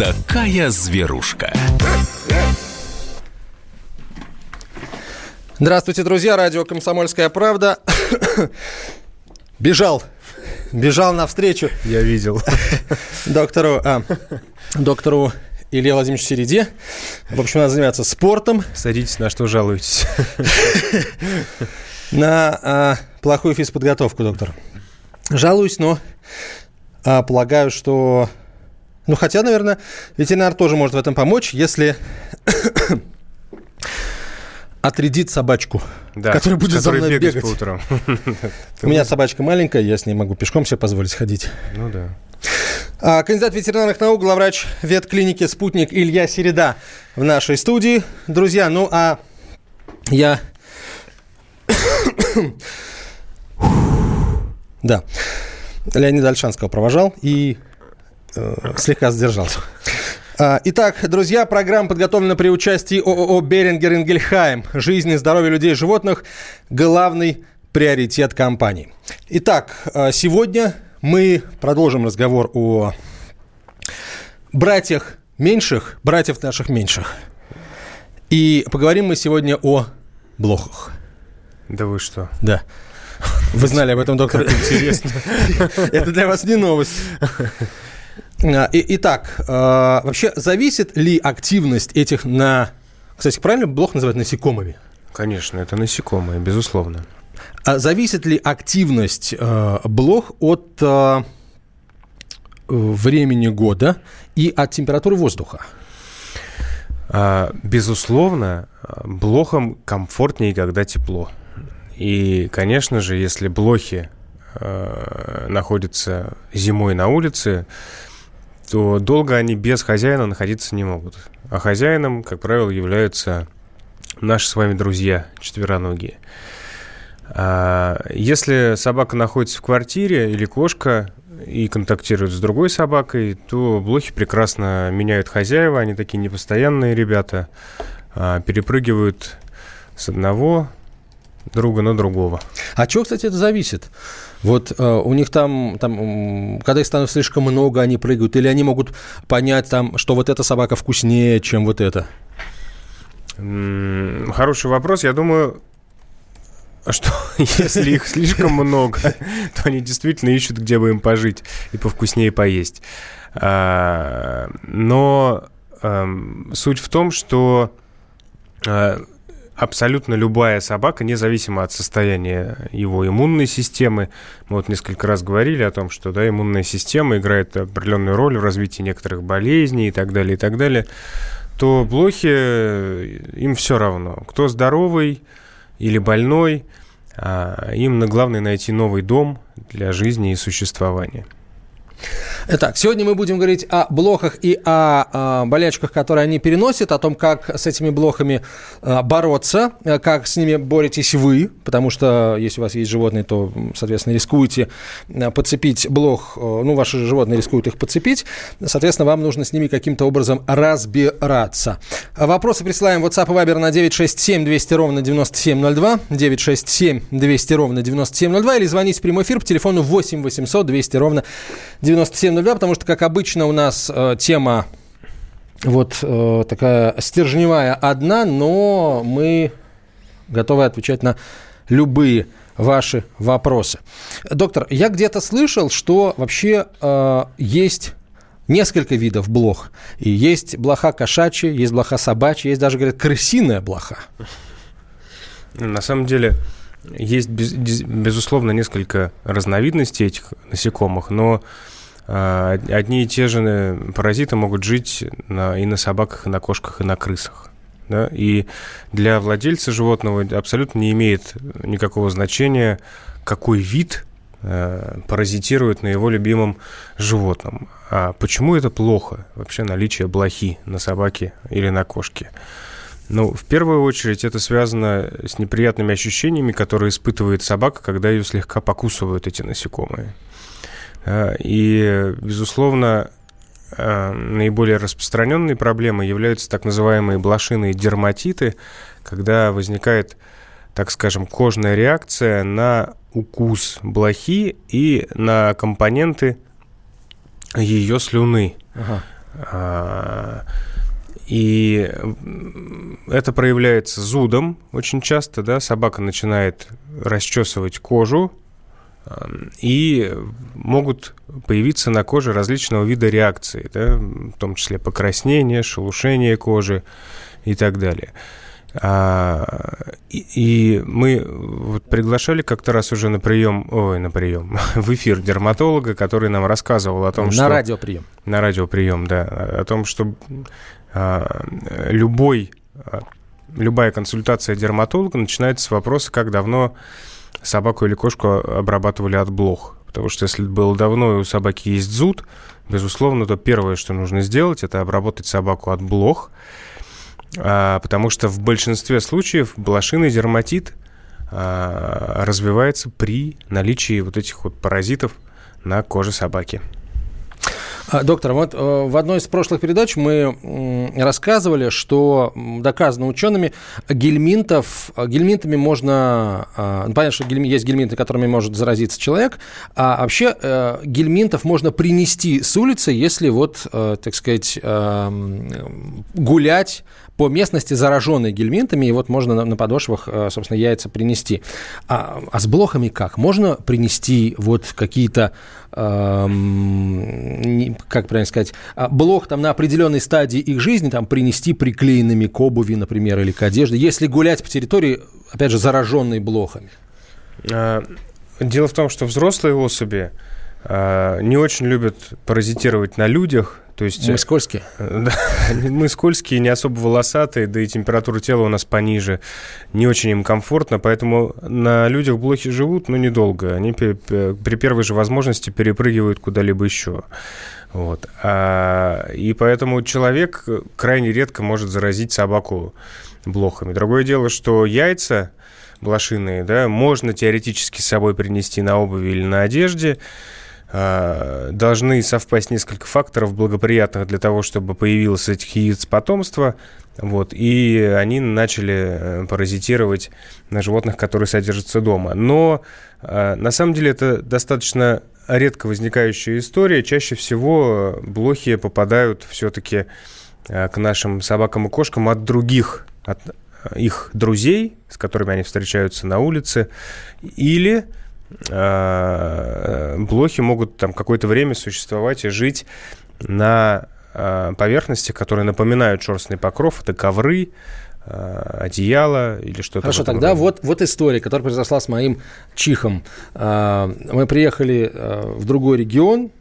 такая зверушка. Здравствуйте, друзья. Радио «Комсомольская правда». Бежал навстречу. Я видел. Доктору Илье Владимировичу Середе. В общем, надо заниматься спортом. Садитесь, на что жалуетесь? На плохую физподготовку, доктор. Жалуюсь, но полагаю, что... Ну, хотя, наверное, ветеринар тоже может в этом помочь, если отрядить собачку, да, которая будет за мной бегать. По утрам. У меня собачка маленькая, я с ней могу пешком себе позволить ходить. Ну да. Кандидат ветеринарных наук, главврач ветклиники «Спутник» Илья Середа в нашей студии. Друзья, ну а я... Да. Леонида Ольшанского провожал и слегка задержался. Итак, друзья, программа подготовлена при участии ООО «Берингер Ингельхайм». Жизнь и здоровье людей и животных – главный приоритет компании. Итак, сегодня мы продолжим разговор о братьях наших меньших. И поговорим мы сегодня о блохах. Да вы что? Да. Вы знали об этом, доктор? Интересно. Это для вас не новость. Итак, вообще зависит ли активность этих Кстати, правильно блох называют насекомыми? Конечно, это насекомые, безусловно. Зависит ли активность блох от времени года и от температуры воздуха? Безусловно, блохам комфортнее, когда тепло. И, конечно же, если блохи находятся зимой на улице, то долго они без хозяина находиться не могут. А хозяином, как правило, являются наши с вами друзья четвероногие. Если собака находится в квартире или кошка и контактирует с другой собакой, то блохи прекрасно меняют хозяева. Они такие непостоянные ребята, перепрыгивают с одного друга на другого. А от чего, кстати, это зависит? Вот у них там, когда их становится слишком много, они прыгают, или они могут понять, что вот эта собака вкуснее, чем вот эта? Хороший вопрос. Я думаю, что если их слишком много, то они действительно ищут, где бы им пожить и повкуснее поесть. Но суть в том, что абсолютно любая собака, независимо от состояния его иммунной системы, мы вот несколько раз говорили о том, что иммунная система играет определенную роль в развитии некоторых болезней и так далее, то блохи, им все равно. Кто здоровый или больной, им главное найти новый дом для жизни и существования. Итак, сегодня мы будем говорить о блохах и о болячках, которые они переносят, о том, как с этими блохами бороться, как с ними боретесь вы, потому что если у вас есть животные, то, соответственно, рискуете подцепить блох, ваши животные рискуют их подцепить, соответственно, вам нужно с ними каким-то образом разбираться. Вопросы присылаем в WhatsApp и Viber на 967-200-97-02, 967-200-97-02, или звоните в прямой эфир по телефону 8 800 200 9702, потому что, как обычно, у нас тема такая стержневая одна, но мы готовы отвечать на любые ваши вопросы. Доктор, я где-то слышал, что вообще есть несколько видов блох. И есть блоха кошачья, есть блоха собачья, есть даже, говорят, крысиная блоха. На самом деле есть, безусловно, несколько разновидностей этих насекомых, но одни и те же паразиты могут жить и на собаках, и на кошках, и на крысах. Да? И для владельца животного абсолютно не имеет никакого значения, какой вид паразитирует на его любимом животном. А почему это плохо, вообще наличие блохи на собаке или на кошке? В первую очередь это связано с неприятными ощущениями, которые испытывает собака, когда ее слегка покусывают эти насекомые. И, безусловно, наиболее распространенной проблемой являются так называемые блошиные дерматиты, когда возникает, так скажем, кожная реакция на укус блохи и на компоненты ее слюны. И это проявляется зудом очень часто, да, собака начинает расчесывать кожу, и могут появиться на коже различного вида реакции, да, в том числе покраснение, шелушение кожи и так далее. И мы вот приглашали как-то раз уже в эфир дерматолога, который нам рассказывал о том, что... На радиоприем, да. О том, что любая консультация дерматолога начинается с вопроса, как давно собаку или кошку обрабатывали от блох. Потому что если было давно и у собаки есть зуд, безусловно, то первое, что нужно сделать, это обработать собаку от блох, потому что в большинстве случаев блошиный дерматит развивается при наличии вот этих вот паразитов на коже собаки. Доктор, вот в одной из прошлых передач мы рассказывали, что доказано учеными, гельминтами можно... понятно, что есть гельминты, которыми может заразиться человек, а вообще гельминтов можно принести с улицы, если вот, так сказать, гулять по местности, зараженной гельминтами, и вот можно на подошвах, собственно, яйца принести. А с блохами как? Можно принести вот какие-то, как правильно сказать, блох там на определенной стадии их жизни, там принести приклеенными к обуви, например, или к одежде, если гулять по территории, опять же, зараженной блохами? Дело в том, что взрослые особи не очень любят паразитировать на людях. То есть, мы скользкие. Да, мы скользкие, не особо волосатые, да и температура тела у нас пониже. Не очень им комфортно, поэтому на людях блохи живут, но недолго. Они при первой же возможности перепрыгивают куда-либо еще. Вот. И поэтому человек крайне редко может заразить собаку блохами. Другое дело, что яйца блошиные, да, можно теоретически с собой принести на обуви или на одежде. Должны совпасть несколько факторов благоприятных для того, чтобы появилось этих яиц потомство, вот, и они начали паразитировать на животных, которые содержатся дома. Но на самом деле это достаточно редко возникающая история. Чаще всего блохи попадают все-таки к нашим собакам и кошкам от других, от их друзей, с которыми они встречаются на улице, или... блохи могут там какое-то время существовать и жить на поверхностях, которые напоминают шерстный покров. Это ковры, одеяло или что-то. Хорошо, тогда вот история, которая произошла с моим чихом. Мы приехали в другой регион,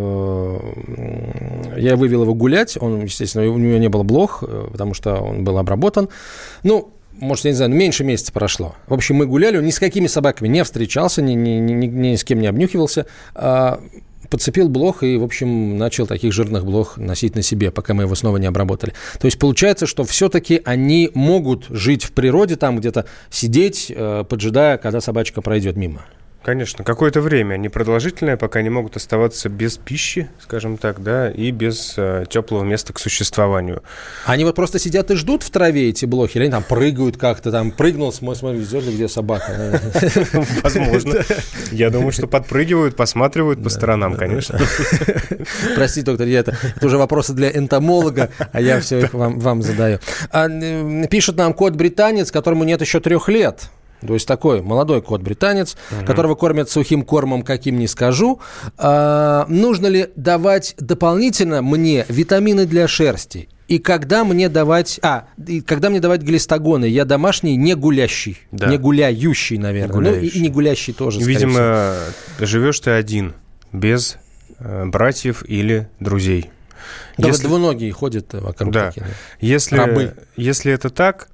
я вывел его гулять, он, естественно, у него не было блох, потому что он был обработан. Может, я не знаю, меньше месяца прошло. В общем, мы гуляли, он ни с какими собаками не встречался, ни с кем не обнюхивался, подцепил блох и, в общем, начал таких жирных блох носить на себе, пока мы его снова не обработали. То есть получается, что все-таки они могут жить в природе, там где-то сидеть, поджидая, когда собачка пройдет мимо. Конечно, какое-то время, непродолжительное, пока они могут оставаться без пищи, скажем так, да, и без теплого места к существованию. Они вот просто сидят и ждут в траве, эти блохи, или они там прыгают как-то, там прыгнул, смотри, где собака. Возможно. Я думаю, что подпрыгивают, посматривают по сторонам, конечно. Простите, доктор, это уже вопросы для энтомолога, а я все их вам задаю. Пишет нам кот-британец, которому нет еще 3 лет. То есть такой молодой кот-британец, которого кормят сухим кормом, каким не скажу. Нужно ли давать дополнительно мне витамины для шерсти? И когда мне давать... глистогоны? Я домашний, не гулящий. Да. Не гуляющий, наверное. Гуляющий. И не гулящий тоже, видимо, живешь ты один, без братьев или друзей. Да, двуногие ходят вокруг. Да. Такие, рабы. Если это так...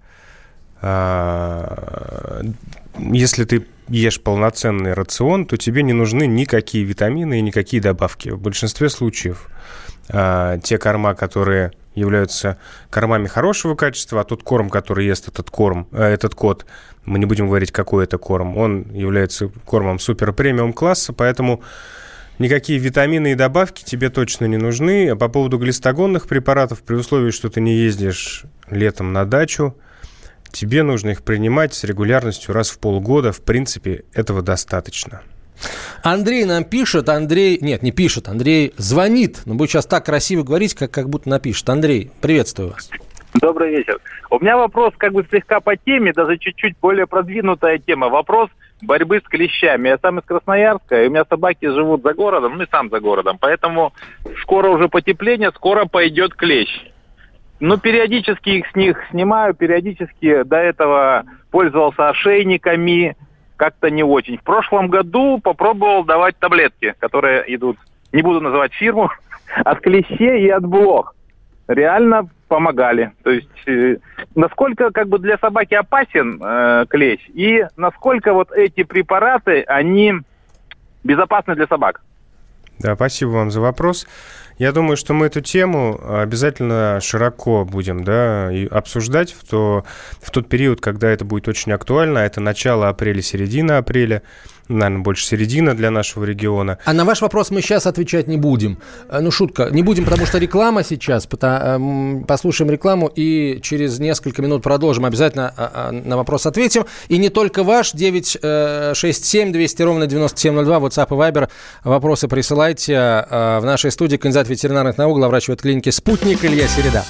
Если ты ешь полноценный рацион, то тебе не нужны никакие витамины и никакие добавки. В большинстве случаев те корма, которые являются кормами хорошего качества, а тот корм, который ест этот кот, мы не будем говорить, какой это корм, он является кормом супер-премиум класса, поэтому никакие витамины и добавки тебе точно не нужны. А по поводу глистогонных препаратов, при условии, что ты не ездишь летом на дачу, тебе нужно их принимать с регулярностью раз в полгода. В принципе, этого достаточно. Андрей нам пишет, Андрей звонит, но будет сейчас так красиво говорить, как будто напишет. Андрей, приветствую вас. Добрый вечер. У меня вопрос слегка по теме, даже чуть-чуть более продвинутая тема. Вопрос борьбы с клещами. Я сам из Красноярска, и у меня собаки живут за городом, и сам за городом. Поэтому скоро уже потепление, скоро пойдет клещ. Периодически их с них снимаю, периодически до этого пользовался ошейниками, как-то не очень. В прошлом году попробовал давать таблетки, которые идут, не буду называть фирму, от клещей и от блох. Реально помогали. То есть, насколько для собаки опасен клещ, и насколько эти препараты, они безопасны для собак? Да, спасибо вам за вопрос. Я думаю, что мы эту тему обязательно широко будем и обсуждать в тот период, когда это будет очень актуально. Это начало апреля, середина апреля. Наверное, больше середина для нашего региона. А на ваш вопрос мы сейчас отвечать не будем. Шутка. Не будем, потому что реклама сейчас. Послушаем рекламу и через несколько минут продолжим. Обязательно на вопрос ответим. И не только ваш. 967-200-97-02. WhatsApp и Viber. Вопросы присылайте. В нашей студии кандидат ветеринарных наук, главврач ветклиники «Спутник» Илья Середа.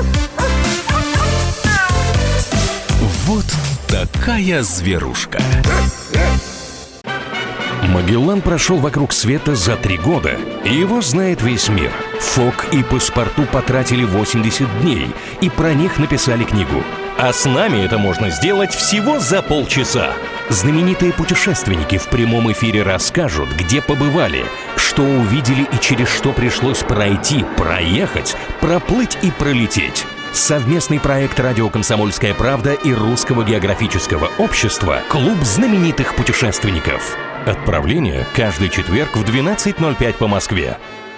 Вот такая зверушка. Магеллан прошел вокруг света за 3 года, и его знает весь мир. Фок и Паспарту потратили 80 дней, и про них написали книгу. А с нами это можно сделать всего за полчаса. Знаменитые путешественники в прямом эфире расскажут, где побывали, что увидели и через что пришлось пройти, проехать, проплыть и пролететь. Совместный проект «Радио Комсомольская правда» и Русского географического общества «Клуб знаменитых путешественников». Отправление каждый четверг в 12:05 по Москве.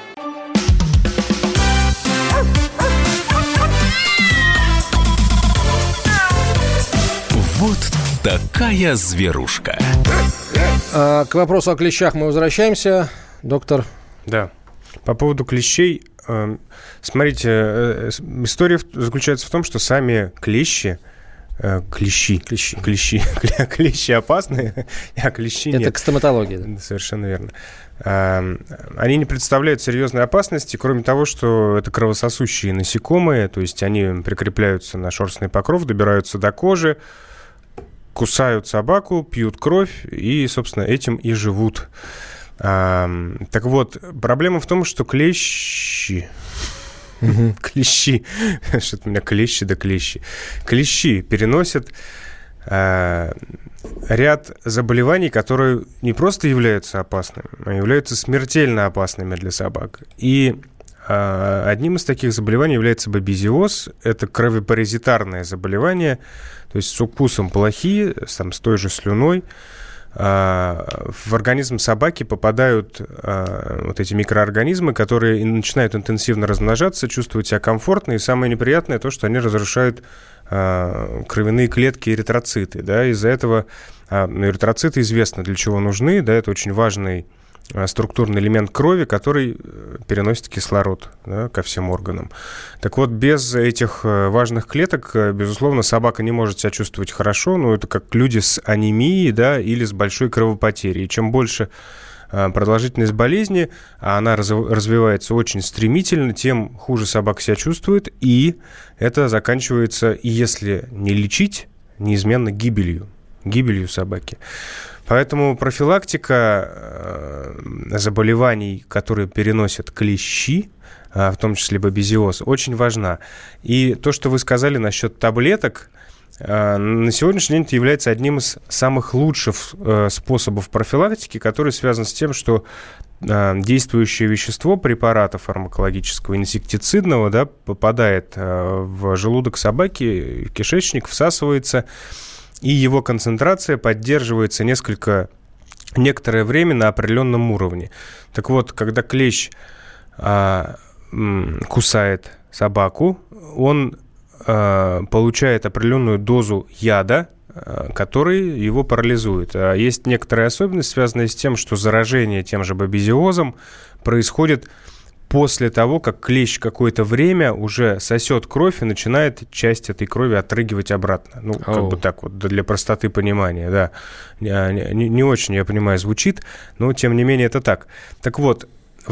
Вот такая зверушка. К вопросу о клещах мы возвращаемся. Доктор. Да. По поводу клещей. Смотрите, история заключается в том, что сами клещи опасные, а клещи нет. Это к стоматологии. Да? Совершенно верно. Они не представляют серьезной опасности, кроме того, что это кровососущие насекомые, то есть они прикрепляются на шерстный покров, добираются до кожи, кусают собаку, пьют кровь и, собственно, этим и живут. Так вот, проблема в том, что клещи... Клещи. Что-то у меня клещи. Клещи переносят ряд заболеваний, которые не просто являются опасными, а являются смертельно опасными для собак. И одним из таких заболеваний является бабезиоз. Это кровопаразитарное заболевание, то есть с укусом блохи, с той же слюной. В организм собаки попадают эти микроорганизмы, которые начинают интенсивно размножаться, чувствовать себя комфортно, и самое неприятное то, что они разрушают кровяные клетки эритроциты. Из-за этого эритроциты известно, для чего нужны. Это очень важный структурный элемент крови, который переносит кислород ко всем органам. Так вот, без этих важных клеток, безусловно, собака не может себя чувствовать хорошо, это как люди с анемией, или с большой кровопотерей. И чем больше продолжительность болезни, а она развивается очень стремительно, тем хуже собака себя чувствует, и это заканчивается, если не лечить, неизменно гибелью собаки. Поэтому профилактика заболеваний, которые переносят клещи, в том числе бабезиоз, очень важна. И то, что вы сказали насчет таблеток, на сегодняшний день это является одним из самых лучших способов профилактики, который связан с тем, что действующее вещество препарата фармакологического инсектицидного попадает в желудок собаки, в кишечник, всасывается, и его концентрация поддерживается некоторое время на определенном уровне. Так вот, когда клещ кусает собаку, он получает определенную дозу яда, который его парализует. А есть некоторая особенность, связанная с тем, что заражение тем же бабезиозом происходит после того, как клещ какое-то время уже сосет кровь и начинает часть этой крови отрыгивать обратно. Ну, как бы так вот, для простоты понимания, да. Не очень, я понимаю, звучит, но, тем не менее, это так. Так вот,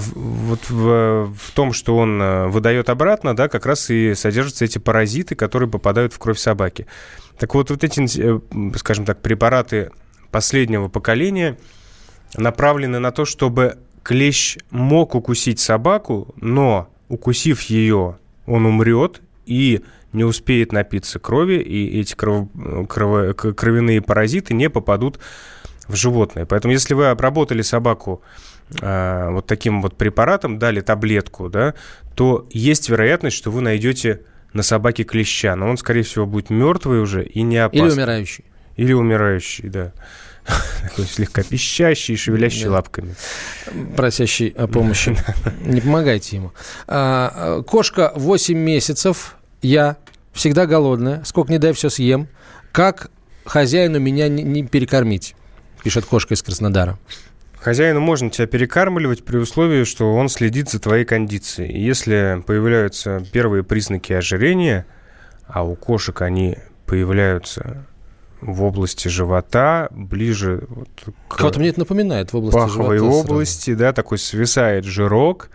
в том, что он выдает обратно, да, как раз и содержатся эти паразиты, которые попадают в кровь собаки. Так вот эти, скажем так, препараты последнего поколения направлены на то, чтобы клещ мог укусить собаку, но, укусив ее, он умрет и не успеет напиться крови, и эти кровяные паразиты не попадут в животное. Поэтому, если вы обработали собаку вот таким вот препаратом, дали таблетку, да, то есть вероятность, что вы найдете на собаке клеща, но он, скорее всего, будет мертвый уже и не опасный. Или умирающий. Или умирающий, да. Такой слегка пищащий, шевелящий лапками. Просящий о помощи. Не помогайте ему. Кошка 8 месяцев, я всегда голодная, сколько не дай, все съем. Как хозяину меня не перекормить? Пишет кошка из Краснодара. Хозяину можно тебя перекармливать при условии, что он следит за твоей кондицией. И если появляются первые признаки ожирения, а у кошек они появляются в области живота, ближе вот к кого-то мне это напоминает в области паховой живота области, сразу. Да, такой свисает жирок,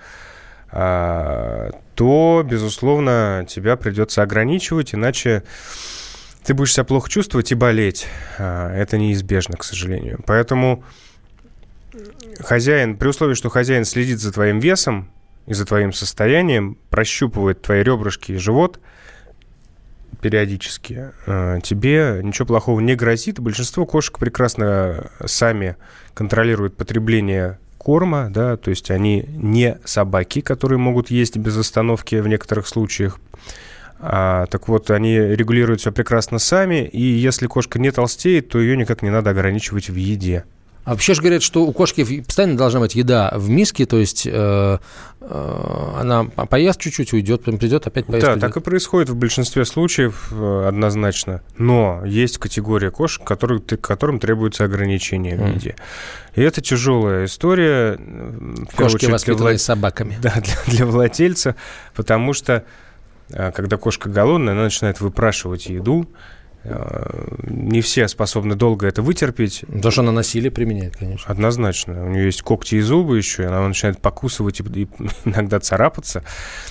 то, безусловно, тебя придется ограничивать, иначе ты будешь себя плохо чувствовать и болеть. Это неизбежно, к сожалению. Поэтому хозяин, при условии, что хозяин следит за твоим весом и за твоим состоянием, прощупывает твои ребрышки и живот периодически, тебе ничего плохого не грозит. Большинство кошек прекрасно сами контролируют потребление корма, да, то есть они не собаки, которые могут есть без остановки в некоторых случаях. Так вот, они регулируют все прекрасно сами, и если кошка не толстеет, то ее никак не надо ограничивать в еде. А вообще же говорят, что у кошки постоянно должна быть еда в миске, то есть она поест чуть-чуть, уйдет, потом придет, опять поест. Да, уйдет. Так и происходит в большинстве случаев однозначно. Но есть категория кошек, которым требуется ограничение в еде. И это тяжелая история. Кошки, воспитанные собаками. Да, для владельца, потому что когда кошка голодная, она начинает выпрашивать еду. Не все способны долго это вытерпеть. Потому что она насилие применяет, конечно. Однозначно. У нее есть когти и зубы еще, и она начинает покусывать и иногда царапаться.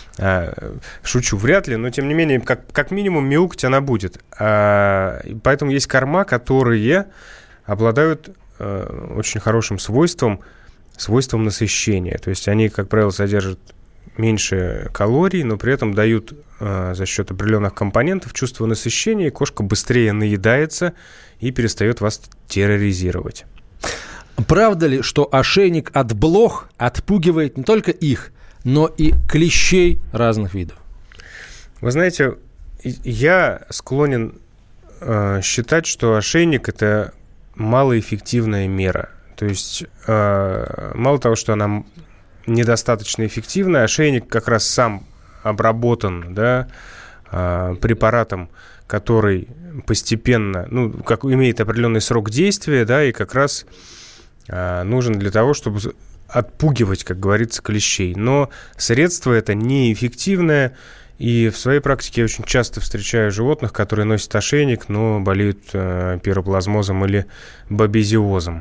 Шучу, вряд ли, но тем не менее, как минимум мяукать она будет. Поэтому есть корма, которые обладают очень хорошим свойством насыщения. То есть они, как правило, содержат меньше калорий, но при этом дают за счет определенных компонентов чувство насыщения, и кошка быстрее наедается и перестает вас терроризировать. Правда ли, что ошейник от блох отпугивает не только их, но и клещей разных видов? Вы знаете, я склонен считать, что ошейник – это малоэффективная мера. То есть мало того, что она недостаточно эффективная, ошейник как раз сам обработан, да, препаратом, который постепенно, как имеет определенный срок действия, да, и как раз нужен для того, чтобы отпугивать, как говорится, клещей. Но средство это неэффективное, и в своей практике я очень часто встречаю животных, которые носят ошейник, но болеют пироплазмозом или бабезиозом.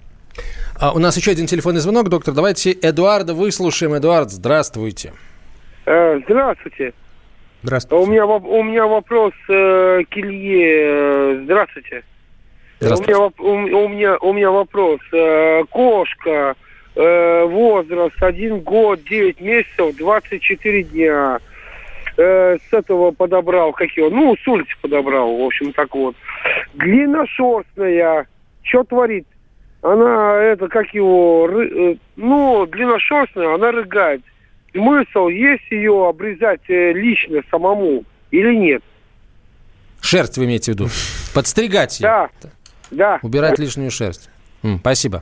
У нас еще один телефонный звонок, доктор. Давайте Эдуарда выслушаем. Эдуард, здравствуйте. Здравствуйте. Здравствуйте. У меня вопрос к Илье. Здравствуйте. Здравствуйте. У меня вопрос. Кошка, возраст 1 год, 9 месяцев, 24 дня. С этого подобрал, с улицы подобрал, в общем, так вот. Длинношерстная. Что творит? Она, длинношерстная, она рыгает. Смысл есть ее обрезать лично самому или нет? Шерсть вы имеете в виду? Подстригать ее? Да. Убирать лишнюю шерсть. Спасибо.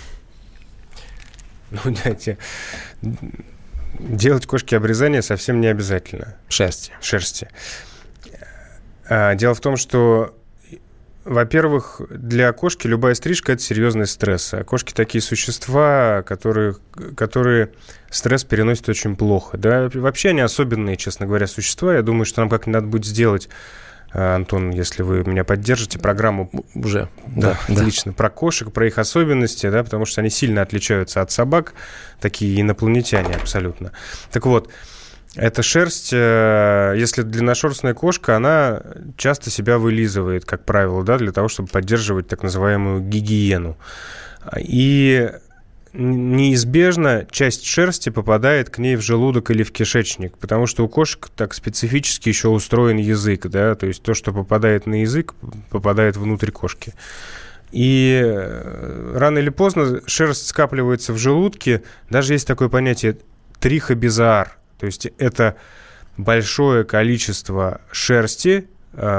Знаете, делать кошке обрезание совсем не обязательно. Шерсти. Дело в том, что во-первых, для кошки любая стрижка – это серьезный стресс. А кошки такие существа, которые стресс переносят очень плохо. Да? Вообще они особенные, честно говоря, существа. Я думаю, что нам как-нибудь надо будет сделать, Антон, если вы меня поддержите, программу уже. Да, отлично. Про кошек, про их особенности, да, потому что они сильно отличаются от собак, такие инопланетяне абсолютно. Так вот, эта шерсть, если длинношерстная кошка, она часто себя вылизывает, как правило, да, для того, чтобы поддерживать так называемую гигиену. И неизбежно часть шерсти попадает к ней в желудок или в кишечник, потому что у кошек так специфически еще устроен язык, да, то есть то, что попадает на язык, попадает внутрь кошки. И рано или поздно шерсть скапливается в желудке, даже есть такое понятие трихобизоар, то есть это большое количество шерсти,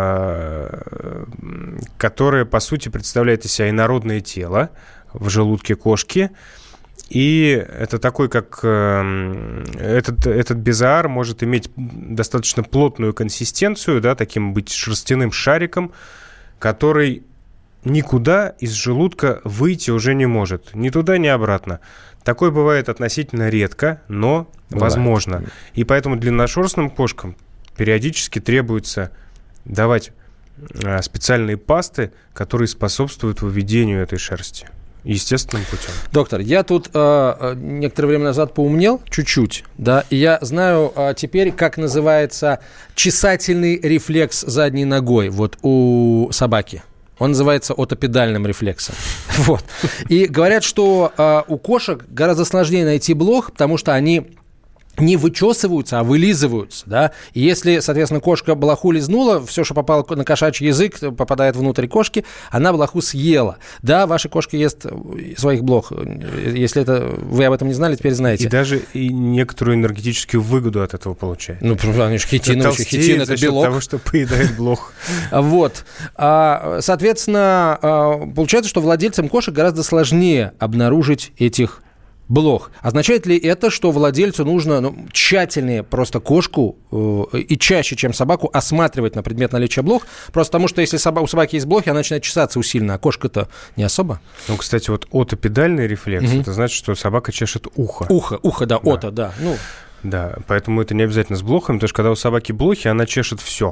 которое, по сути, представляет из себя инородное тело в желудке кошки. И это такой, как этот безоар может иметь достаточно плотную консистенцию, да, таким быть шерстяным шариком, который никуда из желудка выйти уже не может. Ни туда, ни обратно. Такое бывает относительно редко, но возможно. И поэтому длинношерстным кошкам периодически требуется давать специальные пасты, которые способствуют выведению этой шерсти. Естественным путем. Доктор, я тут некоторое время назад поумнел, чуть-чуть, да, и я знаю теперь, как называется чесательный рефлекс задней ногой вот у собаки. Он называется отопедальным рефлексом. Вот. И говорят, что у кошек гораздо сложнее найти блох, потому что они не вычесываются, а вылизываются, да, и если, соответственно, кошка блоху лизнула, все, что попало на кошачий язык, попадает внутрь кошки, она блоху съела. Да, ваша кошка ест своих блох, если это вы об этом не знали, теперь знаете. И даже некоторую энергетическую выгоду от этого получает. Ну, они же хитин, это белок. Того, что поедает блох. Вот. Соответственно, получается, что владельцам кошек гораздо сложнее обнаружить этих блох. Означает ли это, что владельцу нужно тщательнее просто кошку и чаще, чем собаку, осматривать на предмет наличия блох? Просто потому, что если у собаки есть блохи, она начинает чесаться усиленно, а кошка-то не особо. Ну, кстати, вот отопедальный рефлекс, это значит, что собака чешет ухо. Ухо, да, ото, да. Да, поэтому это не обязательно с блохами, потому что когда у собаки блохи, она чешет все.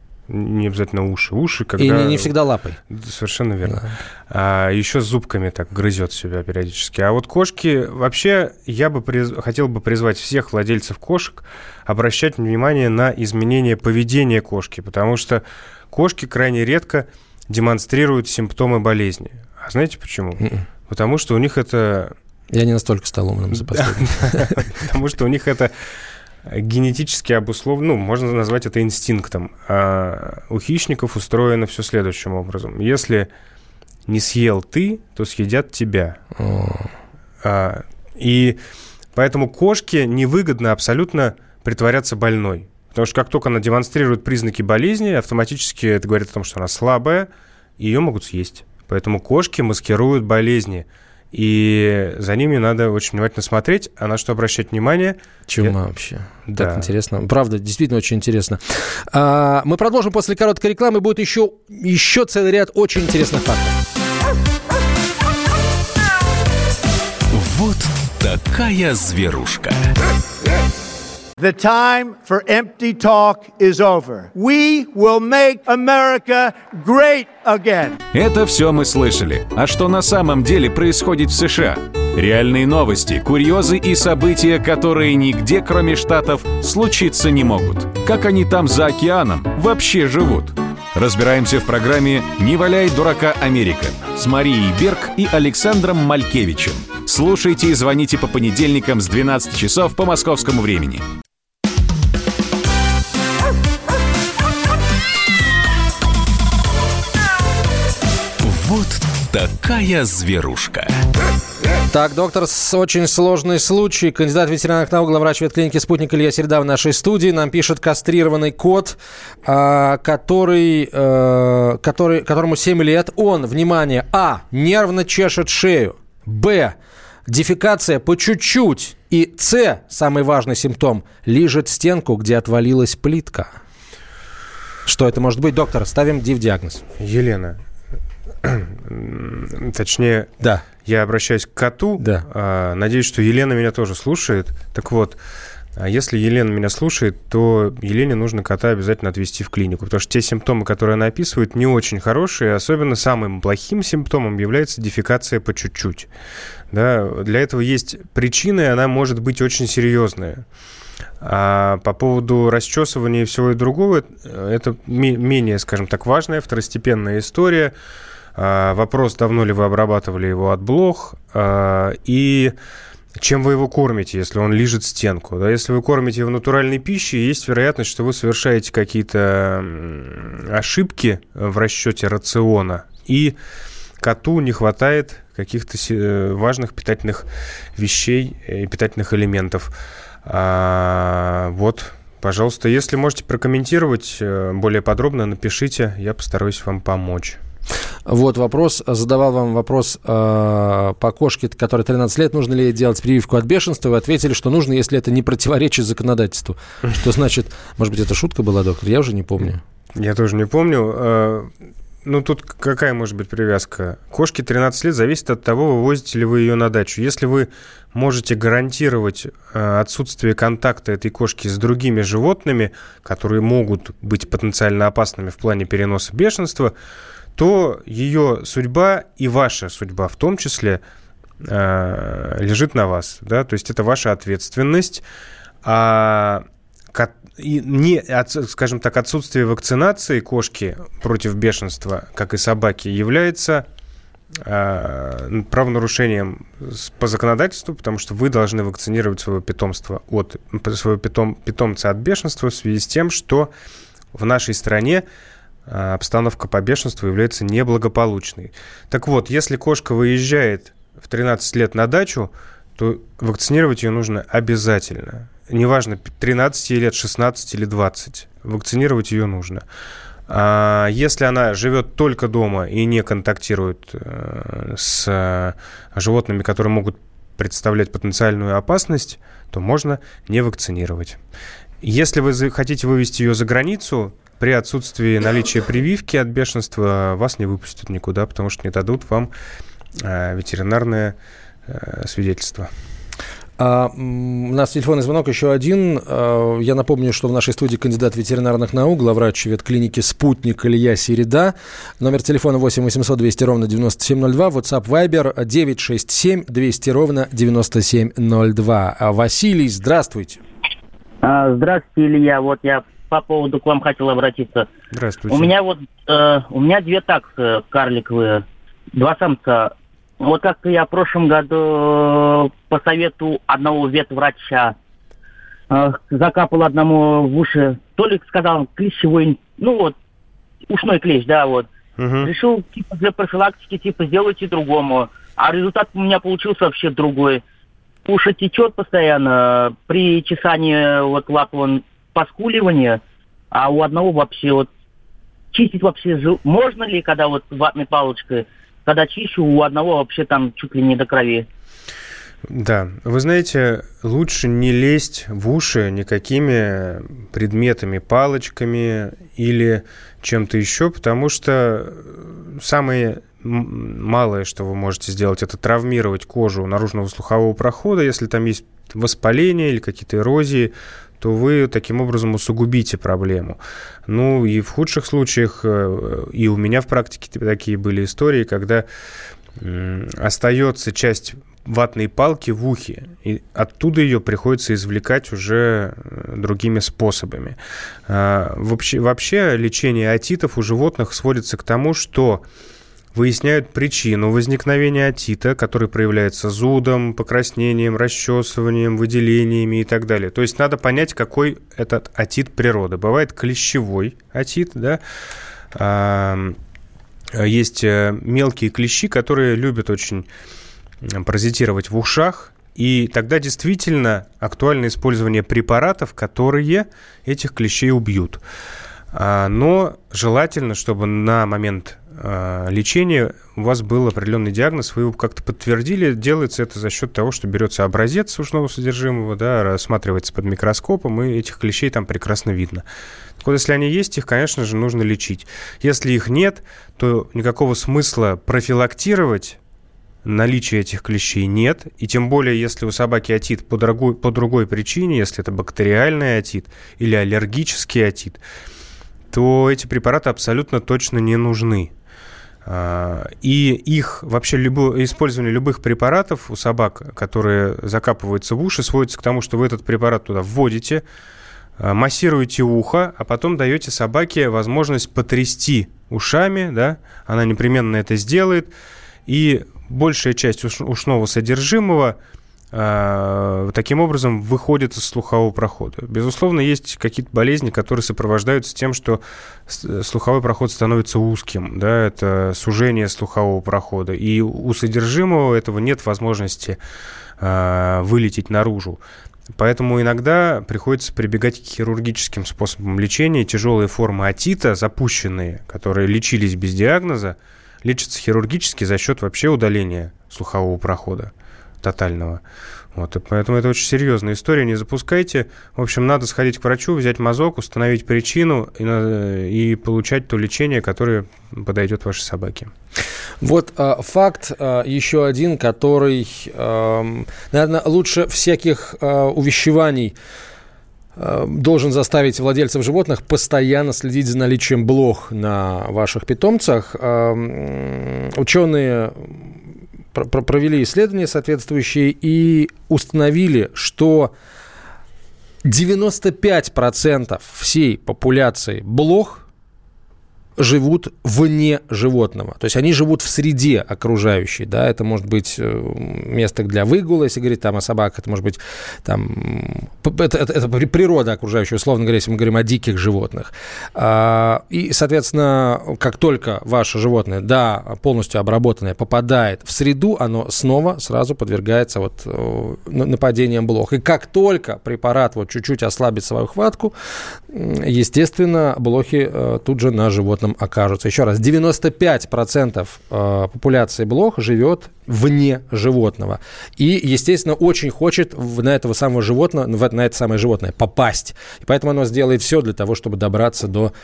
Не обязательно уши. Уши, когда... И не всегда лапой. Совершенно верно. Да. А еще зубками так грызет себя периодически. А вот кошки... Вообще, я бы хотел бы призвать всех владельцев кошек обращать внимание на изменение поведения кошки, потому что кошки крайне редко демонстрируют симптомы болезни. А знаете почему? Потому что у них это... Я не настолько стал умным за последнее. Потому что у них это... генетически обусловлено, можно назвать это инстинктом. А у хищников устроено все следующим образом. Если не съел ты, то съедят тебя. И поэтому кошке невыгодно абсолютно притворяться больной. Потому что как только она демонстрирует признаки болезни, автоматически это говорит о том, что она слабая, и ее могут съесть. Поэтому кошки маскируют болезни. И за ними надо очень внимательно смотреть. А на что обращать внимание? Чума вообще. Да. Так интересно. Правда, действительно очень интересно. Мы продолжим после короткой рекламы. Будет еще целый ряд очень интересных фактов. Вот такая зверушка. The time for empty talk is over. We will make America great again. Это все мы слышали. А что на самом деле происходит в США? Реальные новости, курьезы и события, которые нигде, кроме Штатов, случиться не могут. Как они там за океаном вообще живут? Разбираемся в программе «Не валяй дурака, Америка» с Марией Берг и Александром Малькевичем. Слушайте и звоните по понедельникам с 12 часов по московскому времени. Вот такая зверушка. Так, доктор, очень сложный случай. Кандидат ветеринарных наук, главврач ветклиники «Спутник» Илья Середа в нашей студии. Нам пишет кастрированный кот, которому 7 лет. Он, внимание, нервно чешет шею. Б, дефекация по чуть-чуть. И С, самый важный симптом, лижет стенку, где отвалилась плитка. Что это может быть, доктор? Ставим диагноз. Елена, Точнее, да. Я обращаюсь к коту. Да. Надеюсь, что Елена меня тоже слушает. Так вот, если Елена меня слушает, то Елене нужно кота обязательно отвезти в клинику, потому что те симптомы, которые она описывает, не очень хорошие. Особенно самым плохим симптомом является дефекация по чуть-чуть. Да, для этого есть причина, и она может быть очень серьезная. А по поводу расчесывания и всего и другого, это менее, скажем так, важная, второстепенная история. Вопрос, давно ли вы обрабатывали его от блох, и чем вы его кормите, если он лижет стенку. Да? Если вы кормите его натуральной пищей, есть вероятность, что вы совершаете какие-то ошибки в расчете рациона, и коту не хватает каких-то важных питательных вещей и питательных элементов. Вот, пожалуйста, если можете прокомментировать более подробно, напишите, я постараюсь вам помочь. Вот вопрос, задавал вам вопрос по кошке, которой 13 лет, нужно ли ей делать прививку от бешенства. Вы ответили, что нужно, если это не противоречит законодательству. Что значит, может быть, это шутка была, доктор? Я уже не помню. Я тоже не помню. Ну, тут какая может быть привязка? Кошке 13 лет, зависит от того, вывозите ли вы ее на дачу. Если вы можете гарантировать отсутствие контакта этой кошки с другими животными, которые могут быть потенциально опасными в плане переноса бешенства, то ее судьба и ваша судьба в том числе лежит на вас. Да? То есть это ваша ответственность. Скажем так, отсутствие вакцинации кошки против бешенства, как и собаки, является правонарушением по законодательству, потому что вы должны вакцинировать своего питомца от бешенства в связи с тем, что в нашей стране обстановка по бешенству является неблагополучной. Так вот, если кошка выезжает в 13 лет на дачу, то вакцинировать ее нужно обязательно. Неважно, 13 лет, 16 или 20. Вакцинировать ее нужно. А если она живет только дома и не контактирует с животными, которые могут представлять потенциальную опасность, то можно не вакцинировать. Если вы хотите вывести ее за границу, при отсутствии наличия прививки от бешенства вас не выпустят никуда, потому что не дадут вам ветеринарное свидетельство. У нас телефонный звонок еще один. Я напомню, что в нашей студии кандидат ветеринарных наук, главврач ветклиники «Спутник» Илья Середа. Номер телефона 8 800 200 ровно 9702. WhatsApp Viber 967 200 ровно 9702. Василий, здравствуйте. Здравствуйте, Илья. Вот я по поводу к вам хотел обратиться. Здравствуйте. У меня две таксы карликовые, два самца. Вот как-то я в прошлом году по совету одного ветврача закапал одному в уши, то ли сказал клещевой, ушной клещ, да, вот. Угу. Решил, для профилактики, сделайте другому. А результат у меня получился вообще другой. Уши течет постоянно, при чесании лап поскуливание, а у одного вообще чистить вообще можно ли, когда ватной палочкой, когда чищу, у одного вообще там чуть ли не до крови. Да, вы знаете, лучше не лезть в уши никакими предметами, палочками или чем-то еще, потому что самое малое, что вы можете сделать, это травмировать кожу наружного слухового прохода. Если там есть воспаление или какие-то эрозии, то вы таким образом усугубите проблему. Ну и в худших случаях, и у меня в практике такие были истории, когда остается часть ватной палки в ухе, и оттуда ее приходится извлекать уже другими способами. Вообще лечение отитов у животных сводится к тому, что выясняют причину возникновения отита, который проявляется зудом, покраснением, расчесыванием, выделениями и так далее. То есть надо понять, какой этот отит природы. Бывает клещевой отит, да? Есть мелкие клещи, которые любят очень паразитировать в ушах, и тогда действительно актуально использование препаратов, которые этих клещей убьют. Но желательно, чтобы на момент лечения, у вас был определенный диагноз, вы его как-то подтвердили, делается это за счет того, что берется образец ушного содержимого, да, рассматривается под микроскопом, и этих клещей там прекрасно видно. Так вот, если они есть, их, конечно же, нужно лечить. Если их нет, то никакого смысла профилактировать наличие этих клещей нет, и тем более, если у собаки отит по другой причине, если это бактериальный отит или аллергический отит, то эти препараты абсолютно точно не нужны. И их вообще использование любых препаратов у собак, которые закапываются в уши, сводится к тому, что вы этот препарат туда вводите, массируете ухо, а потом даете собаке возможность потрясти ушами, да, она непременно это сделает, и большая часть ушного содержимого таким образом выходит из слухового прохода. Безусловно, есть какие-то болезни, которые сопровождаются тем, что слуховой проход становится узким, да, это сужение слухового прохода, и у содержимого этого нет возможности вылететь наружу. Поэтому иногда приходится прибегать к хирургическим способам лечения. Тяжелые формы отита, запущенные, которые лечились без диагноза, лечатся хирургически за счет вообще удаления слухового прохода тотального. Вот, и поэтому это очень серьезная история, не запускайте. В общем, надо сходить к врачу, взять мазок, установить причину и получать то лечение, которое подойдет вашей собаке. Вот факт еще один, который, наверное, лучше всяких увещеваний должен заставить владельцев животных постоянно следить за наличием блох на ваших питомцах. Ученые провели исследования соответствующие и установили, что 95% всей популяции блох живут вне животного. То есть они живут в среде окружающей. Да? Это может быть место для выгула, если говорить там о собаках, это может быть там, это природа окружающая, условно говоря, если мы говорим о диких животных. И, соответственно, как только ваше животное, да, полностью обработанное, попадает в среду, оно снова сразу подвергается вот нападениям блох. И как только препарат вот чуть-чуть ослабит свою хватку, естественно, блохи тут же на животном окажутся. Еще раз, 95% популяции блох живет вне животного. И, естественно, очень хочет на этого самого животного, на это самое животное попасть. И поэтому оно сделает все для того, чтобы добраться до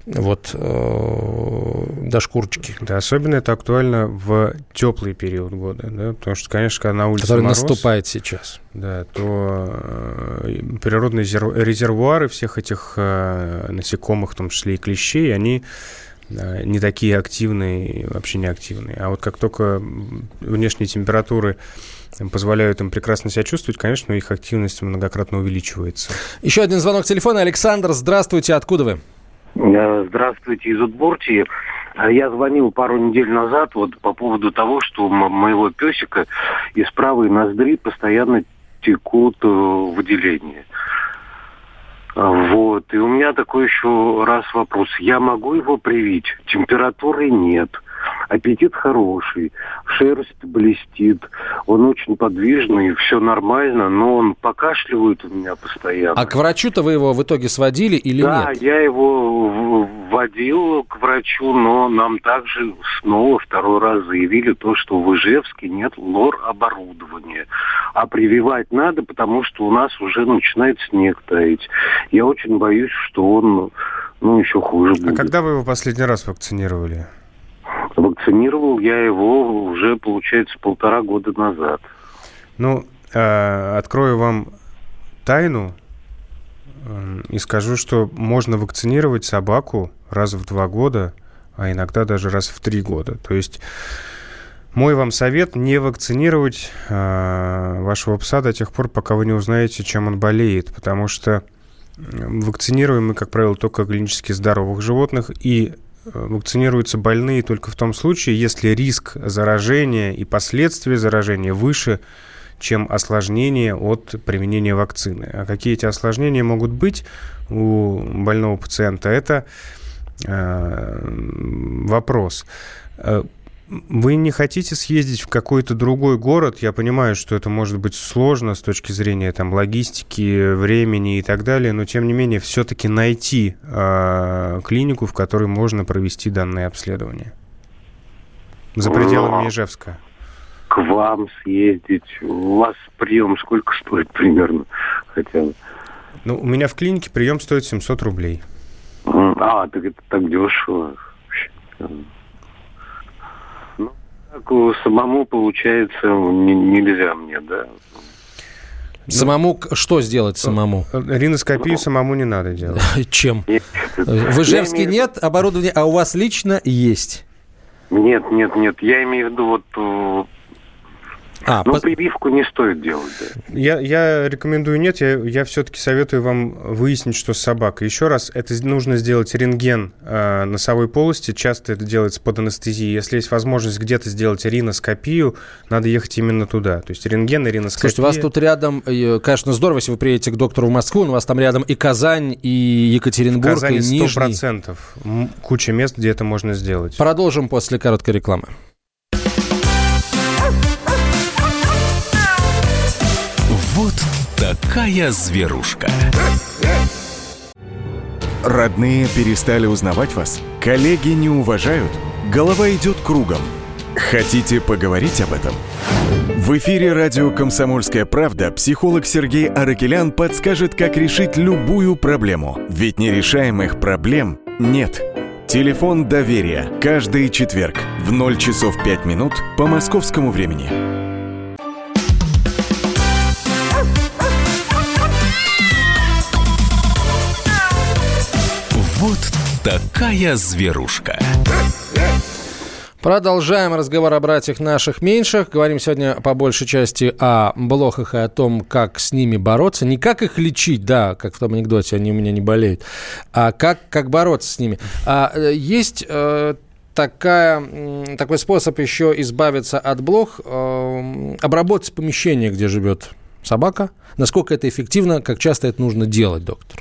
шкурочки. Да, особенно это актуально в теплый период года, да, потому что, конечно, когда на улице который мороз, наступает сейчас, да, то природные резервуары всех этих насекомых, в том числе и клещей, они не такие активные, вообще не активные. А вот как только внешние температуры позволяют им прекрасно себя чувствовать, конечно, их активность многократно увеличивается. Еще один звонок телефона. Александр, здравствуйте, откуда вы? Здравствуйте, из Удмуртии. Я звонил пару недель назад вот по поводу того, что у моего песика из правой ноздри постоянно текут выделения. Вот. И у меня такой еще раз вопрос. Я могу его привить? Температуры нет. Аппетит хороший, шерсть блестит, он очень подвижный, все нормально, но он покашливает у меня постоянно. А к врачу-то вы его в итоге сводили или нет? Да, я его водил к врачу, но нам также снова второй раз заявили то, что в Ижевске нет лор-оборудования. А прививать надо, потому что у нас уже начинает снег таять. Я очень боюсь, что он еще хуже будет. А когда вы его последний раз вакцинировали? Вакцинировал я его уже, получается, 1,5 года назад. Открою вам тайну и скажу, что можно вакцинировать собаку раз в 2 года, а иногда даже раз в 3 года. То есть мой вам совет — не вакцинировать вашего пса до тех пор, пока вы не узнаете, чем он болеет, потому что вакцинируем мы, как правило, только клинически здоровых животных, и вакцинируются больные только в том случае, если риск заражения и последствия заражения выше, чем осложнения от применения вакцины. А какие эти осложнения могут быть у больного пациента, это вопрос. Вы не хотите съездить в какой-то другой город? Я понимаю, что это может быть сложно с точки зрения логистики, времени и так далее, но тем не менее все-таки найти клинику, в которой можно провести данное обследование. За пределами Ижевска. К вам съездить. У вас прием сколько стоит примерно? Хотя бы. Ну, у меня в клинике прием стоит 700 рублей. Так это так дешево. Ну, так самому, получается, нельзя мне, да? Самому что сделать самому? Риноскопию самому не надо делать. Чем? В Ижевске нет оборудования, а у вас лично есть? Нет. Я имею в виду прививку не стоит делать, да. Я рекомендую нет. Я все-таки советую вам выяснить, что с собакой. Еще раз, это нужно сделать рентген носовой полости. Часто это делается под анестезией. Если есть возможность где-то сделать риноскопию, надо ехать именно туда. То есть рентген и риноскопия. Слушайте, у вас тут рядом, конечно, здорово, если вы приедете к доктору в Москву, но у вас там рядом и Казань, и Екатеринбург, Казани и Нижний. 100%. Куча мест, где это можно сделать. Продолжим после короткой рекламы. Вот такая зверушка. Родные перестали узнавать вас? Коллеги не уважают? Голова идет кругом. Хотите поговорить об этом? В эфире радио «Комсомольская правда» психолог Сергей Аракелян подскажет, как решить любую проблему. Ведь нерешаемых проблем нет. Телефон доверия. Каждый четверг в 0 часов 5 минут по московскому времени. Вот такая зверушка. Продолжаем разговор о братьях наших меньших. Говорим сегодня по большей части о блохах и о том, как с ними бороться. Не как их лечить, да, как в том анекдоте, они у меня не болеют, а как бороться с ними. Есть такой способ еще избавиться от блох, обработать помещение, где живет собака. Насколько это эффективно, как часто это нужно делать, доктор?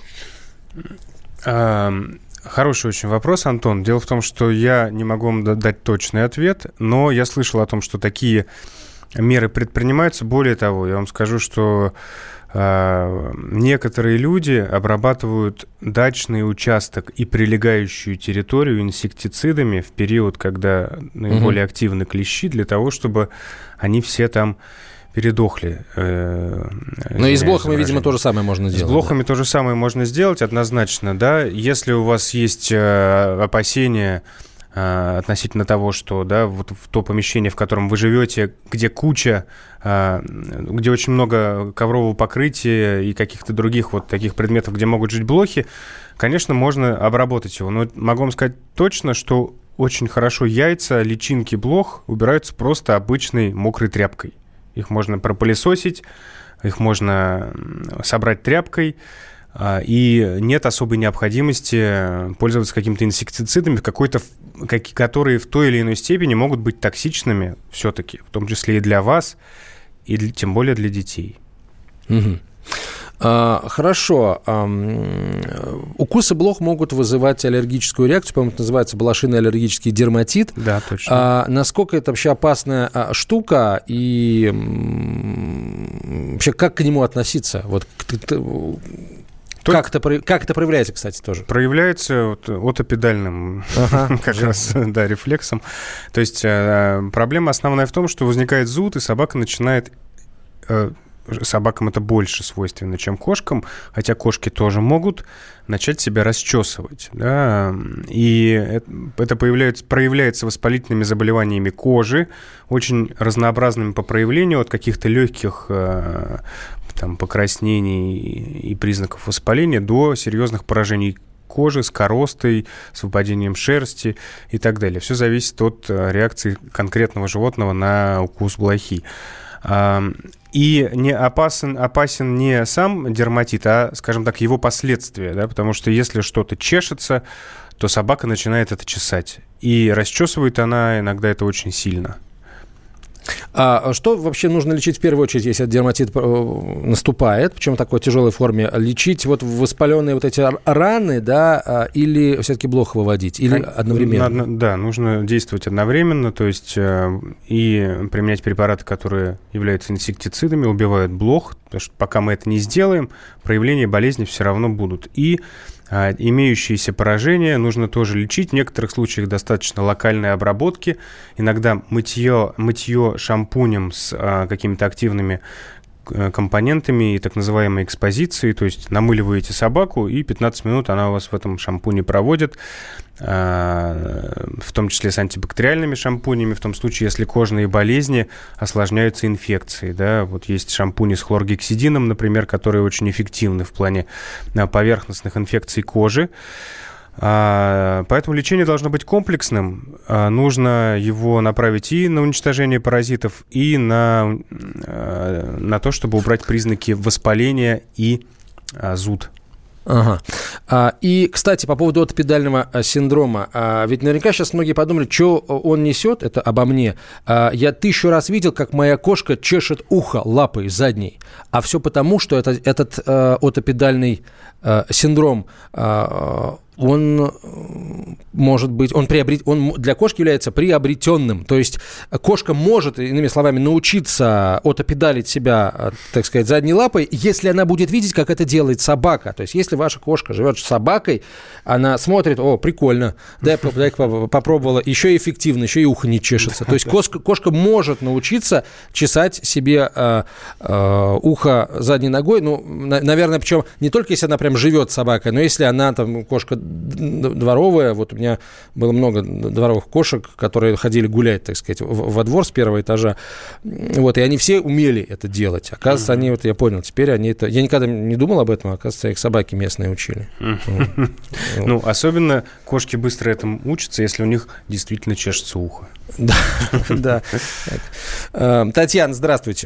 Хороший очень вопрос, Антон. Дело в том, что я не могу вам дать точный ответ, но я слышал о том, что такие меры предпринимаются. Более того, я вам скажу, что некоторые люди обрабатывают дачный участок и прилегающую территорию инсектицидами в период, когда наиболее активны клещи, для того, чтобы они все там передохли. Но и с блохами, видимо, то же самое можно сделать. С блохами то же самое можно сделать, однозначно, да. Если у вас есть опасения относительно того, что, да, вот в то помещение, в котором вы живете, где куча, где очень много коврового покрытия и каких-то других вот таких предметов, где могут жить блохи, конечно, можно обработать его. Но могу вам сказать точно, что очень хорошо яйца, личинки блох убираются просто обычной мокрой тряпкой. Их можно пропылесосить, их можно собрать тряпкой, и нет особой необходимости пользоваться какими-то инсектицидами, которые в той или иной степени могут быть токсичными все-таки, в том числе и для вас, и тем более для детей. Хорошо. Укусы блох могут вызывать аллергическую реакцию, по-моему, это называется блошиный аллергический дерматит. Да, точно. Насколько это вообще опасная штука и вообще как к нему относиться? Вот как это проявляется, кстати, тоже? Проявляется отопедальным как раз, да, рефлексом. То есть проблема основная в том, что возникает зуд, и собака начинает... Собакам это больше свойственно, чем кошкам, хотя кошки тоже могут начать себя расчесывать. Да? И это проявляется воспалительными заболеваниями кожи, очень разнообразными по проявлению, от каких-то легких покраснений и признаков воспаления до серьезных поражений кожи с коростой, с выпадением шерсти и так далее. Все зависит от реакции конкретного животного на укус блохи. И не опасен не сам дерматит, а, скажем так, его последствия, да, потому что если что-то чешется, то собака начинает это чесать. И расчесывает она иногда это очень сильно. А что вообще нужно лечить в первую очередь, если дерматит наступает, причем в такой тяжелой форме? Лечить вот воспаленные вот эти раны, да, или все-таки блох выводить, или одновременно? Да, нужно действовать одновременно, то есть и применять препараты, которые являются инсектицидами, убивают блох, потому что пока мы это не сделаем, проявления болезни все равно будут. И Имеющиеся поражения нужно тоже лечить. В некоторых случаях достаточно локальной обработки. Иногда мытье шампунем с какими-то активными компонентами и так называемой экспозицией, то есть намыливаете собаку, и 15 минут она у вас в этом шампуне проводит, в том числе с антибактериальными шампунями, в том случае, если кожные болезни осложняются инфекцией. Да? Вот есть шампуни с хлоргексидином, например, которые очень эффективны в плане поверхностных инфекций кожи. Поэтому лечение должно быть комплексным. Нужно его направить и на уничтожение паразитов, и на то, чтобы убрать признаки воспаления и зуд. Ага. И, кстати, по поводу отопедального синдрома. Ведь наверняка сейчас многие подумали, что он несет, это обо мне. Я 1000 раз видел, как моя кошка чешет ухо лапой задней. А все потому, что этот отопедальный синдром, он может быть, он для кошки является приобретенным. То есть кошка может, иными словами, научиться отопедалить себя, так сказать, задней лапой, если она будет видеть, как это делает собака. То есть если ваша кошка живет с собакой, она смотрит, прикольно, дай-ка попробовала, еще и эффективно, еще и ухо не чешется. То есть кошка может научиться чесать себе ухо задней ногой, наверное, причем не только если она прям живет с собакой, но если она там кошка дворовая, вот у меня было много дворовых кошек, которые ходили гулять, так сказать, во двор с первого этажа, вот, и они все умели это делать. Оказывается, они, вот я понял, теперь они это... Я никогда не думал об этом, оказывается, их собаки местные учили. Ну, особенно кошки быстро этому учатся, если у них действительно чешется ухо. Да. Татьяна, здравствуйте.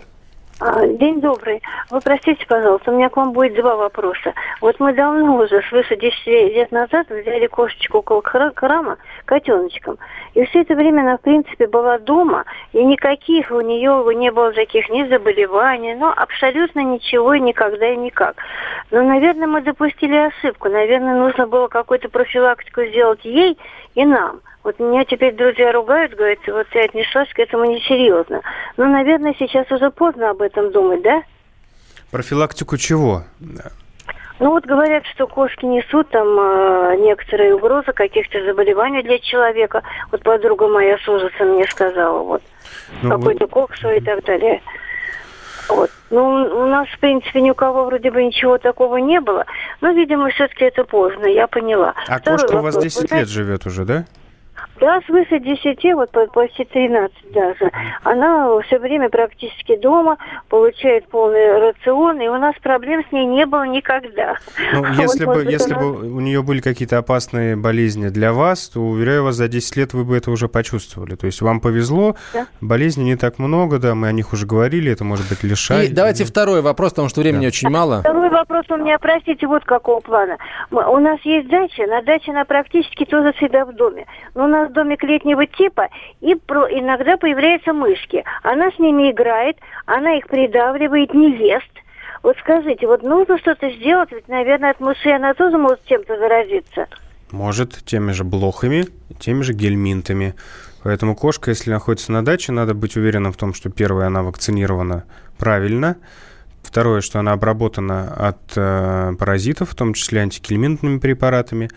День добрый. Вы простите, пожалуйста, у меня к вам будет 2 вопроса. Вот мы давно уже, свыше 10 лет назад, взяли кошечку около храма котеночком. И все это время она, в принципе, была дома, и никаких у нее не было таких ни заболеваний, абсолютно ничего и никогда и никак. Но, наверное, мы допустили ошибку. Наверное, нужно было какую-то профилактику сделать ей и нам. Вот меня теперь друзья ругают, говорят, вот ты отнеслась к этому несерьезно. Наверное, сейчас уже поздно об этом думать, да? Профилактику чего? Вот говорят, что кошки несут там некоторые угрозы каких-то заболеваний для человека. Вот подруга моя с ужасом мне сказала, какой-то коксу и так далее. Вот. У нас, в принципе, ни у кого вроде бы ничего такого не было. Но, видимо, все-таки это поздно, я поняла. А кошка у вас 10 лет живет уже, да? Да, свыше 10, почти 13 даже. Она все время практически дома, получает полный рацион, и у нас проблем с ней не было никогда. Если бы у нее были какие-то опасные болезни для вас, то, уверяю вас, за 10 лет вы бы это уже почувствовали. То есть вам повезло, да? Болезней не так много, да, мы о них уже говорили, это может быть лишай. И давайте второй вопрос, потому что времени очень мало. Второй вопрос у меня, простите, вот какого плана. У нас есть дача, на даче она практически тоже всегда в доме. Но у нас домик летнего типа, и иногда появляются мышки. Она с ними играет, она их придавливает, не ест. Вот скажите, нужно что-то сделать, ведь, наверное, от мышей она тоже может чем-то заразиться. Может, теми же блохами, теми же гельминтами. Поэтому кошка, если находится на даче, надо быть уверенным в том, что, первое, она вакцинирована правильно. Второе, что она обработана от паразитов, в том числе антигельминтными препаратами.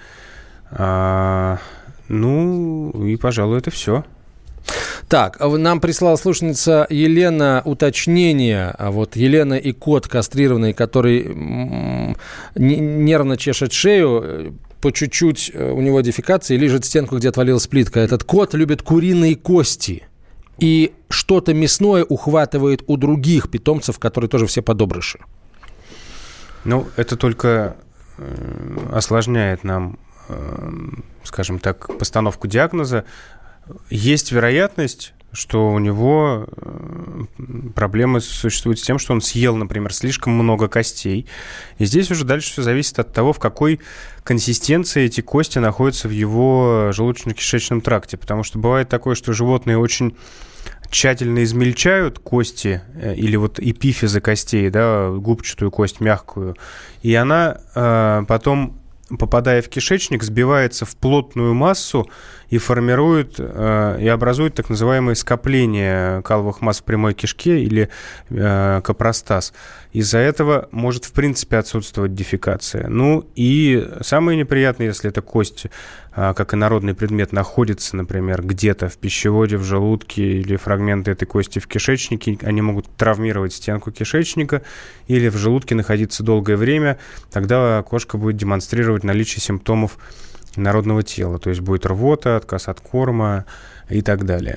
И, пожалуй, это все. Так, нам прислала слушательница Елена уточнение. Елена и кот кастрированный, который нервно чешет шею, по чуть-чуть у него дефекация и лижет стенку, где отвалилась плитка. Этот кот любит куриные кости. И что-то мясное ухватывает у других питомцев, которые тоже все подобрыши. Это только осложняет нам, скажем так, постановку диагноза. Есть вероятность, что у него проблемы существуют с тем, что он съел, например, слишком много костей. И здесь уже дальше все зависит от того, в какой консистенции эти кости находятся в его желудочно-кишечном тракте. Потому что бывает такое, что животные очень тщательно измельчают кости или эпифизы костей, да, губчатую кость мягкую, и она потом попадая в кишечник, сбивается в плотную массу и формирует и образует так называемые скопления каловых масс в прямой кишке или капростаз. Из-за этого может, в принципе, отсутствовать дефекация. Ну и самое неприятное, если эта кость, как инородный предмет, находится, например, где-то в пищеводе, в желудке или фрагменты этой кости в кишечнике, они могут травмировать стенку кишечника или в желудке находиться долгое время, тогда кошка будет демонстрировать наличие симптомов инородного тела, то есть будет рвота, отказ от корма и так далее.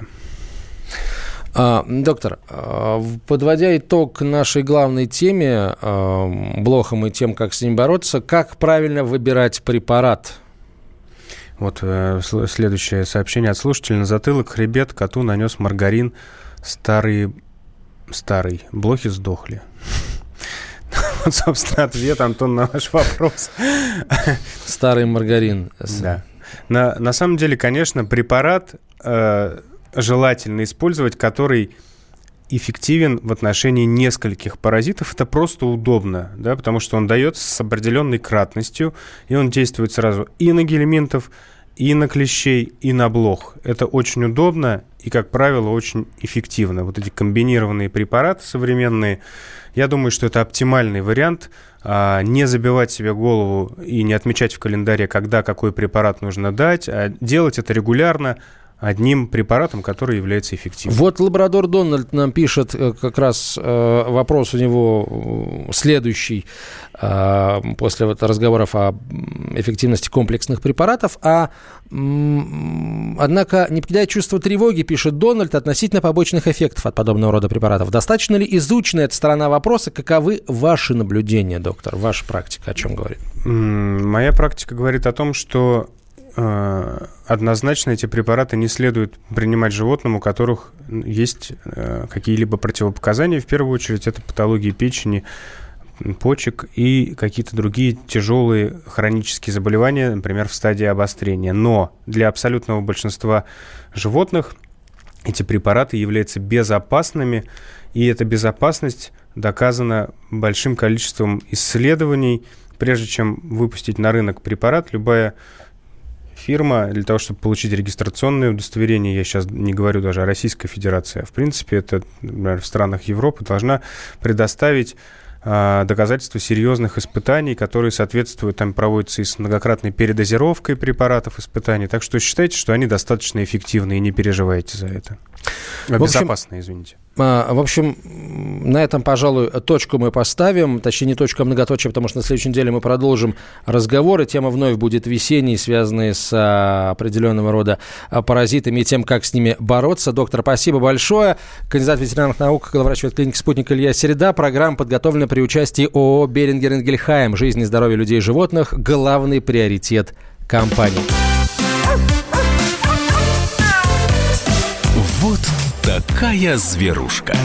Доктор, подводя итог нашей главной теме, блохам и тем, как с ним бороться, как правильно выбирать препарат? Вот следующее сообщение от слушателя. На затылок, хребет коту нанес маргарин старый. Блохи сдохли. Вот, собственно, ответ, Антон, на ваш вопрос. Старый маргарин. Да. На самом деле, конечно, препарат желательно использовать, который эффективен в отношении нескольких паразитов. Это просто удобно, да, потому что он дается с определенной кратностью, и он действует сразу и на гельминтов, и на клещей, и на блох. Это очень удобно и, как правило, очень эффективно. Вот эти комбинированные препараты современные, я думаю, что это оптимальный вариант. Не забивать себе голову и не отмечать в календаре, когда какой препарат нужно дать, а делать это регулярно, одним препаратом, который является эффективным. Вот лабрадор Дональд нам пишет, как раз вопрос у него следующий, после вот разговоров о эффективности комплексных препаратов. Однако не покидает чувство тревоги, пишет Дональд, относительно побочных эффектов от подобного рода препаратов. Достаточно ли изучена эта сторона вопроса? Каковы ваши наблюдения, доктор? Ваша практика о чем говорит? Моя практика говорит о том, что однозначно эти препараты не следует принимать животным, у которых есть какие-либо противопоказания. В первую очередь это патологии печени, почек и какие-то другие тяжелые хронические заболевания, например, в стадии обострения. Но для абсолютного большинства животных эти препараты являются безопасными, и эта безопасность доказана большим количеством исследований. Прежде чем выпустить на рынок препарат, любая фирма для того, чтобы получить регистрационное удостоверение, я сейчас не говорю даже о Российской Федерации, а в принципе это, например, в странах Европы, должна предоставить доказательства серьезных испытаний, которые соответствуют, там проводятся и с многократной передозировкой препаратов испытаний. Так что считайте, что они достаточно эффективны, и не переживайте за это. Безопасные, извините. В общем, на этом, пожалуй, точку мы поставим. Точнее, не точку, а многоточие, потому что на следующей неделе мы продолжим разговоры. Тема вновь будет весенней, связанной с определенного рода паразитами и тем, как с ними бороться. Доктор, спасибо большое. Кандидат ветеринарных наук, главврач ветклиники «Спутник» Илья Середа. Программа подготовлена при участии ООО «Берингер Ингельхайм». Жизнь и здоровье людей и животных – главный приоритет компании. Вот такая зверушка.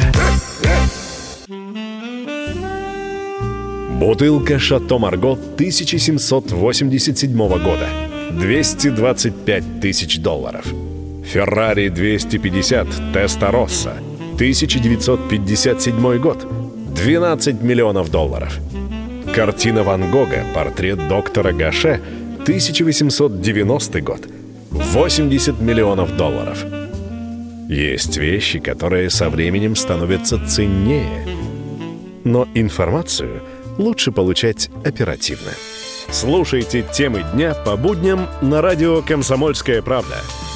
Бутылка «Шато Марго» 1787 года. $225 тысяч. Феррари 250 Теста-Росса. 1957 год. $12 миллионов. Картина Ван Гога «Портрет доктора Гаше», 1890 год. $80 миллионов. Есть вещи, которые со временем становятся ценнее. Но информацию лучше получать оперативно. Слушайте темы дня по будням на радио «Комсомольская правда».